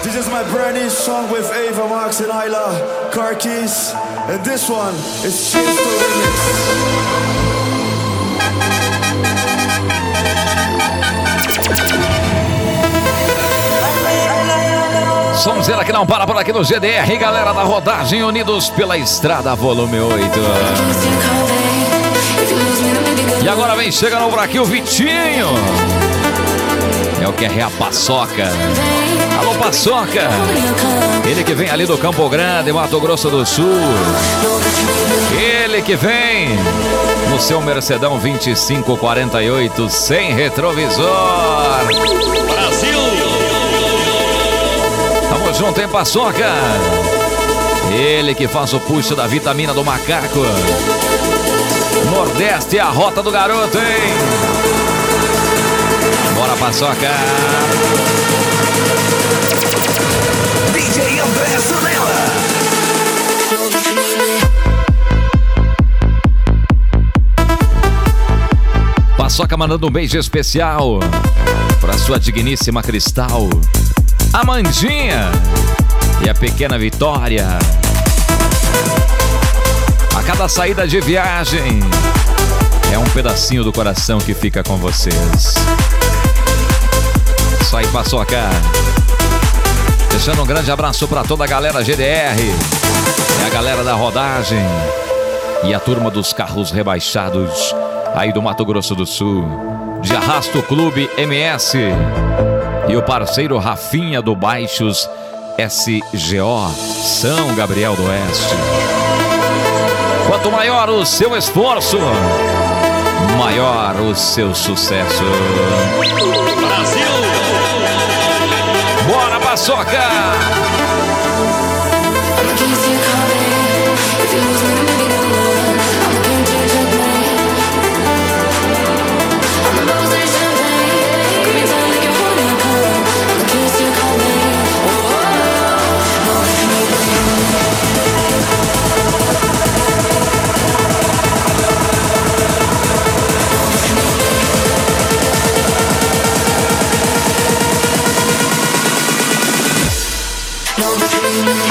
This is my brand new song with Ava Max and Ayla, Car Keys, and this one is Change the Remix. Sonzeira que não para por aqui no GDR, galera da rodagem, unidos pela estrada, volume 8. E agora vem chegando por aqui o Vitinho. É o que é a Paçoca. Alô, Paçoca. Ele que vem ali do Campo Grande, Mato Grosso do Sul. Ele que vem no seu Mercedão 2548 sem retrovisor. Brasil! Tamo junto, hein, Paçoca? Ele que faz o puxo da vitamina do macaco. Nordeste é a rota do garoto, hein? Bora, Paçoca! DJ André Zanella. Paçoca mandando um beijo especial pra sua digníssima Cristal, Amandinha e a pequena Vitória. A cada saída de viagem é um pedacinho do coração que fica com vocês. Isso aí, Paçoca. Deixando um grande abraço pra toda a galera GDR, é a galera da rodagem e a turma dos carros rebaixados aí do Mato Grosso do Sul, de Arrasto Clube MS. E o parceiro Rafinha do Baixos SGO, São Gabriel do Oeste. Quanto maior o seu esforço, maior o seu sucesso. Brasil! Bora, Paçoca! No,